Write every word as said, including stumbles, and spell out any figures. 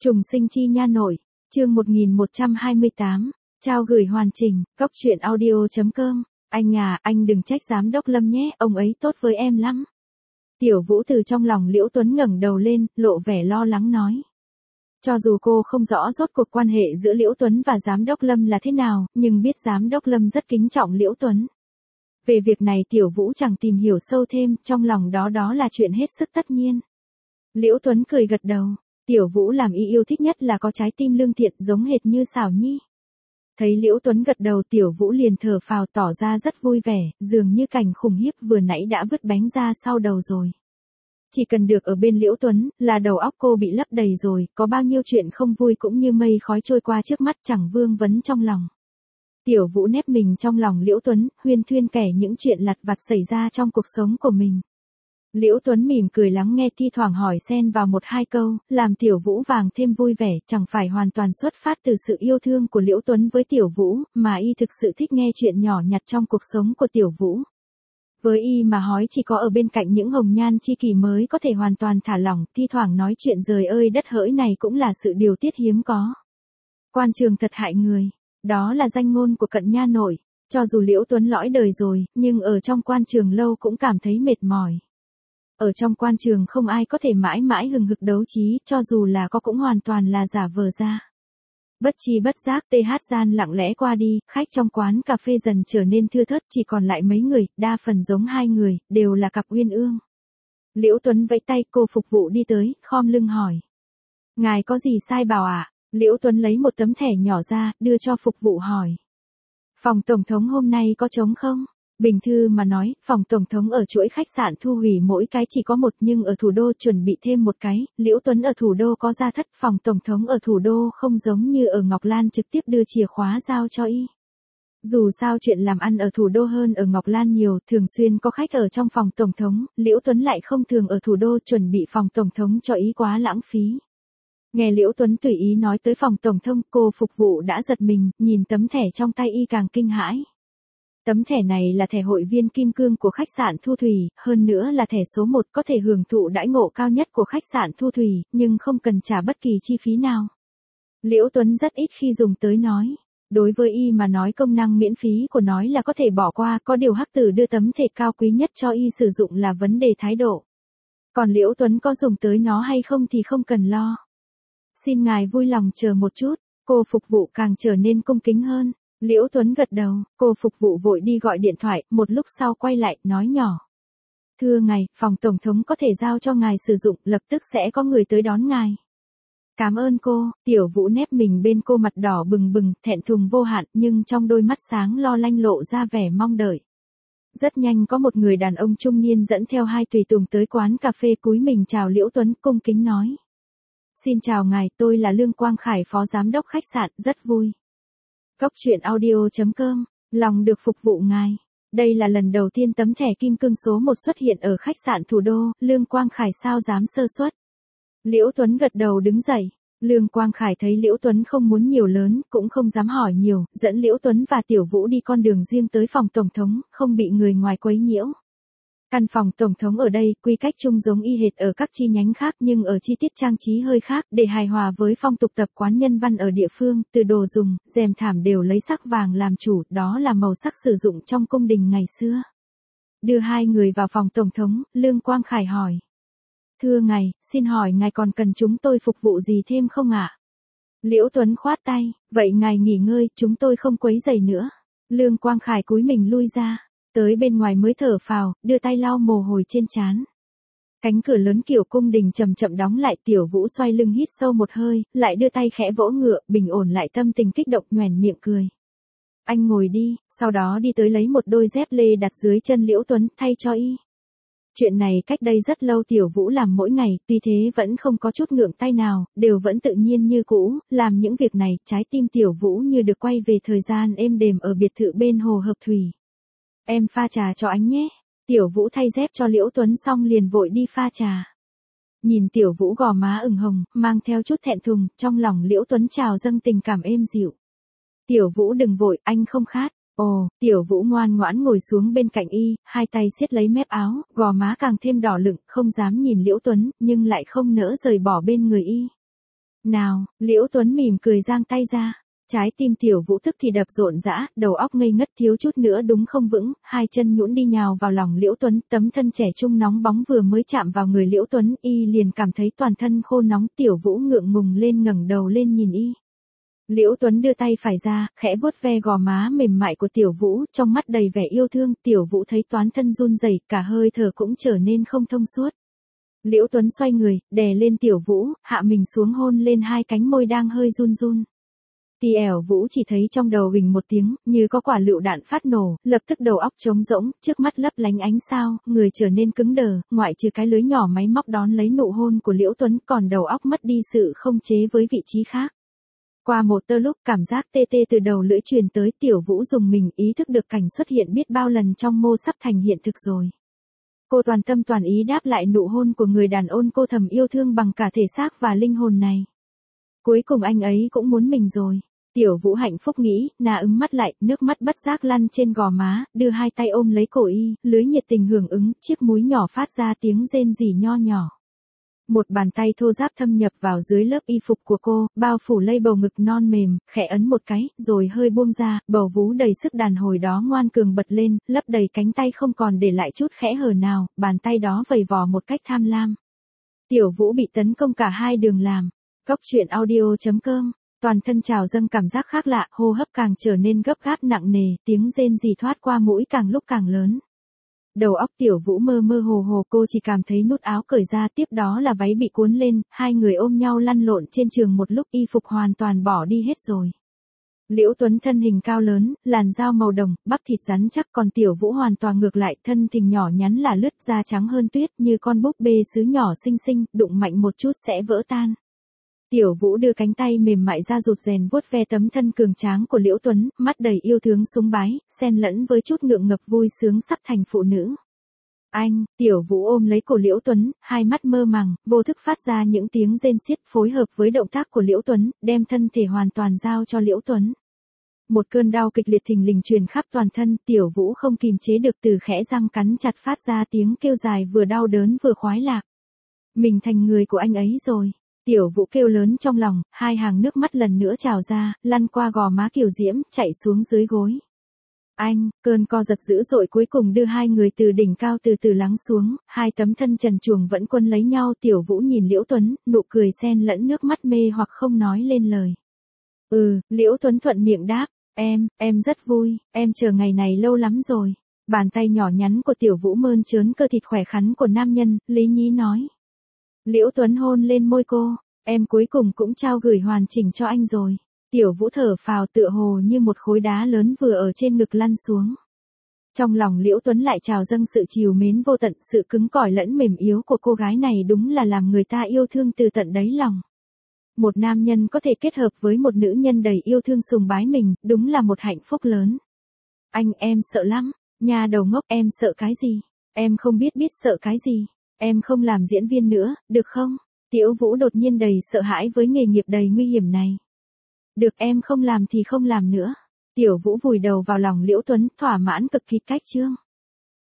Trùng sinh chi nha nội, chương một nghìn một trăm hai mươi tám, trao gửi hoàn chỉnh, cóc truyện audio chấm com, anh à, anh đừng trách giám đốc Lâm nhé, ông ấy tốt với em lắm. Tiểu Vũ từ trong lòng Liễu Tuấn ngẩng đầu lên, lộ vẻ lo lắng nói. Cho dù cô không rõ rốt cuộc quan hệ giữa Liễu Tuấn và giám đốc Lâm là thế nào, nhưng biết giám đốc Lâm rất kính trọng Liễu Tuấn. Về việc này Tiểu Vũ chẳng tìm hiểu sâu thêm, trong lòng đó đó là chuyện hết sức tất nhiên. Liễu Tuấn cười gật đầu. Tiểu Vũ làm y yêu thích nhất là có trái tim lương thiện giống hệt như Xảo Nhi. Thấy Liễu Tuấn gật đầu Tiểu Vũ liền thở phào tỏ ra rất vui vẻ, dường như cảnh khủng khiếp vừa nãy đã vứt bánh ra sau đầu rồi. Chỉ cần được ở bên Liễu Tuấn, là đầu óc cô bị lấp đầy rồi, có bao nhiêu chuyện không vui cũng như mây khói trôi qua trước mắt chẳng vương vấn trong lòng. Tiểu Vũ nép mình trong lòng Liễu Tuấn, huyên thuyên kể những chuyện lặt vặt xảy ra trong cuộc sống của mình. Liễu Tuấn mỉm cười lắng nghe thi thoảng hỏi xen vào một hai câu, làm Tiểu Vũ vàng thêm vui vẻ, chẳng phải hoàn toàn xuất phát từ sự yêu thương của Liễu Tuấn với Tiểu Vũ, mà y thực sự thích nghe chuyện nhỏ nhặt trong cuộc sống của Tiểu Vũ. Với y mà hói chỉ có ở bên cạnh những hồng nhan chi kỷ mới có thể hoàn toàn thả lỏng, thi thoảng nói chuyện rời ơi đất hỡi này cũng là sự điều tiết hiếm có. Quan trường thật hại người, đó là danh ngôn của Cận Nha nội, cho dù Liễu Tuấn lõi đời rồi, nhưng ở trong quan trường lâu cũng cảm thấy mệt mỏi. Ở trong quan trường không ai có thể mãi mãi hừng hực đấu trí, cho dù là có cũng hoàn toàn là giả vờ ra. Bất chi bất giác tê hát gian lặng lẽ qua đi, khách trong quán cà phê dần trở nên thưa thớt, chỉ còn lại mấy người, đa phần giống hai người, đều là cặp uyên ương. Liễu Tuấn vẫy tay, cô phục vụ đi tới, khom lưng hỏi. Ngài có gì sai bảo ạ? À? Liễu Tuấn lấy một tấm thẻ nhỏ ra, đưa cho phục vụ hỏi. Phòng tổng thống hôm nay có trống không? Bình thư mà nói, phòng tổng thống ở chuỗi khách sạn Thu Hủy mỗi cái chỉ có một nhưng ở thủ đô chuẩn bị thêm một cái, Liễu Tuấn ở thủ đô có gia thất, phòng tổng thống ở thủ đô không giống như ở Ngọc Lan trực tiếp đưa chìa khóa giao cho y. Dù sao chuyện làm ăn ở thủ đô hơn ở Ngọc Lan nhiều, thường xuyên có khách ở trong phòng tổng thống, Liễu Tuấn lại không thường ở thủ đô chuẩn bị phòng tổng thống cho ý quá lãng phí. Nghe Liễu Tuấn tùy ý nói tới phòng tổng thống, cô phục vụ đã giật mình, nhìn tấm thẻ trong tay y càng kinh hãi. Tấm thẻ này là thẻ hội viên kim cương của khách sạn Thu Thủy, hơn nữa là thẻ số một có thể hưởng thụ đãi ngộ cao nhất của khách sạn Thu Thủy, nhưng không cần trả bất kỳ chi phí nào. Liễu Tuấn rất ít khi dùng tới nói. Đối với y mà nói công năng miễn phí của nói là có thể bỏ qua, có điều Hắc Tử đưa tấm thẻ cao quý nhất cho y sử dụng là vấn đề thái độ. Còn Liễu Tuấn có dùng tới nó hay không thì không cần lo. Xin ngài vui lòng chờ một chút, cô phục vụ càng trở nên cung kính hơn. Liễu Tuấn gật đầu, cô phục vụ vội đi gọi điện thoại, một lúc sau quay lại, nói nhỏ. Thưa ngài, phòng tổng thống có thể giao cho ngài sử dụng, lập tức sẽ có người tới đón ngài. Cảm ơn cô, Tiểu Vũ nép mình bên cô mặt đỏ bừng bừng, thẹn thùng vô hạn, nhưng trong đôi mắt sáng lo lanh lộ ra vẻ mong đợi. Rất nhanh có một người đàn ông trung niên dẫn theo hai tùy tùng tới quán cà phê cúi mình chào Liễu Tuấn, cung kính nói. Xin chào ngài, tôi là Lương Quang Khải, phó giám đốc khách sạn, rất vui. Cóc truyện audio chấm com, lòng được phục vụ ngài. Đây là lần đầu tiên tấm thẻ kim cương số một xuất hiện ở khách sạn thủ đô, Lương Quang Khải sao dám sơ suất. Liễu Tuấn gật đầu đứng dậy. Lương Quang Khải thấy Liễu Tuấn không muốn nhiều lớn, cũng không dám hỏi nhiều, dẫn Liễu Tuấn và Tiểu Vũ đi con đường riêng tới phòng tổng thống, không bị người ngoài quấy nhiễu. Căn phòng tổng thống ở đây quy cách chung giống y hệt ở các chi nhánh khác nhưng ở chi tiết trang trí hơi khác để hài hòa với phong tục tập quán nhân văn ở địa phương, từ đồ dùng, rèm thảm đều lấy sắc vàng làm chủ, đó là màu sắc sử dụng trong cung đình ngày xưa. Đưa hai người vào phòng tổng thống, Lương Quang Khải hỏi. Thưa ngài, xin hỏi ngài còn cần chúng tôi phục vụ gì thêm không ạ? Liễu Tuấn khoát tay, vậy ngài nghỉ ngơi, chúng tôi không quấy rầy nữa. Lương Quang Khải cúi mình lui ra. Tới bên ngoài mới thở phào, đưa tay lau mồ hôi trên trán. Cánh cửa lớn kiểu cung đình chậm chậm đóng lại, Tiểu Vũ xoay lưng hít sâu một hơi, lại đưa tay khẽ vỗ ngựa, bình ổn lại tâm tình kích động, nhoẻn miệng cười. Anh ngồi đi, sau đó đi tới lấy một đôi dép lê đặt dưới chân Liễu Tuấn, thay cho y. Chuyện này cách đây rất lâu Tiểu Vũ làm mỗi ngày, tuy thế vẫn không có chút ngượng tay nào, đều vẫn tự nhiên như cũ, làm những việc này, trái tim Tiểu Vũ như được quay về thời gian êm đềm ở biệt thự bên hồ Hợp Thủy. Em pha trà cho anh nhé. Tiểu Vũ thay dép cho Liễu Tuấn xong liền vội đi pha trà. Nhìn Tiểu Vũ gò má ửng hồng, mang theo chút thẹn thùng, trong lòng Liễu Tuấn trào dâng tình cảm êm dịu. Tiểu Vũ đừng vội, anh không khát. Ồ, Tiểu Vũ ngoan ngoãn ngồi xuống bên cạnh y, hai tay siết lấy mép áo, gò má càng thêm đỏ lựng, không dám nhìn Liễu Tuấn, nhưng lại không nỡ rời bỏ bên người y. Nào, Liễu Tuấn mỉm cười giang tay ra. Trái tim Tiểu Vũ tức thì đập rộn rã, đầu óc ngây ngất thiếu chút nữa đúng không vững, hai chân nhũn đi nhào vào lòng Liễu Tuấn, tấm thân trẻ trung nóng bóng vừa mới chạm vào người Liễu Tuấn, y liền cảm thấy toàn thân khô nóng, Tiểu Vũ ngượng ngùng lên ngẩng đầu lên nhìn y. Liễu Tuấn đưa tay phải ra, khẽ vuốt ve gò má mềm mại của Tiểu Vũ, trong mắt đầy vẻ yêu thương, Tiểu Vũ thấy toán thân run rẩy, cả hơi thở cũng trở nên không thông suốt. Liễu Tuấn xoay người, đè lên Tiểu Vũ, hạ mình xuống hôn lên hai cánh môi đang hơi run run. Tiểu Vũ chỉ thấy trong đầu huỳnh một tiếng, như có quả lựu đạn phát nổ, lập tức đầu óc trống rỗng, trước mắt lấp lánh ánh sao, người trở nên cứng đờ, ngoại trừ cái lưới nhỏ máy móc đón lấy nụ hôn của Liễu Tuấn, còn đầu óc mất đi sự không chế với vị trí khác. Qua một tơ lúc cảm giác tê tê từ đầu lưỡi truyền tới, Tiểu Vũ dùng mình ý thức được cảnh xuất hiện biết bao lần trong mô sắp thành hiện thực rồi. Cô toàn tâm toàn ý đáp lại nụ hôn của người đàn ông cô thầm yêu thương bằng cả thể xác và linh hồn này. Cuối cùng anh ấy cũng muốn mình rồi. Tiểu Vũ hạnh phúc nghĩ, nà ấm mắt lại, nước mắt bất giác lăn trên gò má, đưa hai tay ôm lấy cổ y, lưới nhiệt tình hưởng ứng, chiếc múi nhỏ phát ra tiếng rên rỉ nho nhỏ. Một bàn tay thô ráp thâm nhập vào dưới lớp y phục của cô, bao phủ lây bầu ngực non mềm, khẽ ấn một cái, rồi hơi buông ra, bầu vú đầy sức đàn hồi đó ngoan cường bật lên, lấp đầy cánh tay không còn để lại chút khẽ hở nào, bàn tay đó vầy vò một cách tham lam. Tiểu Vũ bị tấn công cả hai đường làm. Cóc truyện audio chấm com, toàn thân trào dâng cảm giác khác lạ, hô hấp càng trở nên gấp gáp nặng nề, tiếng rên rỉ thoát qua mũi càng lúc càng lớn. Đầu óc Tiểu Vũ mơ mơ hồ hồ, cô chỉ cảm thấy nút áo cởi ra, tiếp đó là váy bị cuốn lên, hai người ôm nhau lăn lộn trên giường một lúc, y phục hoàn toàn bỏ đi hết rồi. Liễu Tuấn thân hình cao lớn, làn da màu đồng, bắp thịt rắn chắc, còn Tiểu Vũ hoàn toàn ngược lại, thân hình nhỏ nhắn là lướt, da trắng hơn tuyết, như con búp bê sứ nhỏ xinh xinh, đụng mạnh một chút sẽ vỡ tan. Tiểu Vũ đưa cánh tay mềm mại ra rụt rèn vuốt ve tấm thân cường tráng của Liễu Tuấn, mắt đầy yêu thương súng bái, xen lẫn với chút ngượng ngập vui sướng sắp thành phụ nữ. Anh, Tiểu Vũ ôm lấy cổ Liễu Tuấn, hai mắt mơ màng, vô thức phát ra những tiếng rên xiết, phối hợp với động tác của Liễu Tuấn, đem thân thể hoàn toàn giao cho Liễu Tuấn. Một cơn đau kịch liệt thình lình truyền khắp toàn thân, Tiểu Vũ không kìm chế được từ khẽ răng cắn chặt phát ra tiếng kêu dài vừa đau đớn vừa khoái lạc. Mình thành người của anh ấy rồi. Tiểu Vũ kêu lớn trong lòng, hai hàng nước mắt lần nữa trào ra, lăn qua gò má kiều diễm, chạy xuống dưới gối. Anh, cơn co giật dữ dội cuối cùng đưa hai người từ đỉnh cao từ từ lắng xuống, hai tấm thân trần truồng vẫn quấn lấy nhau. Tiểu Vũ nhìn Liễu Tuấn, nụ cười xen lẫn nước mắt mê hoặc không nói lên lời. Ừ, Liễu Tuấn thuận miệng đáp, em, em rất vui, em chờ ngày này lâu lắm rồi. Bàn tay nhỏ nhắn của Tiểu Vũ mơn trớn cơ thịt khỏe khoắn của nam nhân, lý nhí nói. Liễu Tuấn hôn lên môi cô, em cuối cùng cũng trao gửi hoàn chỉnh cho anh rồi. Tiểu Vũ thở phào tựa hồ như một khối đá lớn vừa ở trên ngực lăn xuống. Trong lòng Liễu Tuấn lại trào dâng sự trìu mến vô tận, sự cứng cỏi lẫn mềm yếu của cô gái này đúng là làm người ta yêu thương từ tận đáy lòng. Một nam nhân có thể kết hợp với một nữ nhân đầy yêu thương sùng bái mình, đúng là một hạnh phúc lớn. Anh, em sợ lắm, nhà đầu ngốc, em sợ cái gì? Em không biết biết sợ cái gì? Em không làm diễn viên nữa, được không? Tiểu Vũ đột nhiên đầy sợ hãi với nghề nghiệp đầy nguy hiểm này. Được, em không làm thì không làm nữa. Tiểu Vũ vùi đầu vào lòng Liễu Tuấn, thỏa mãn cực kỳ cách chương.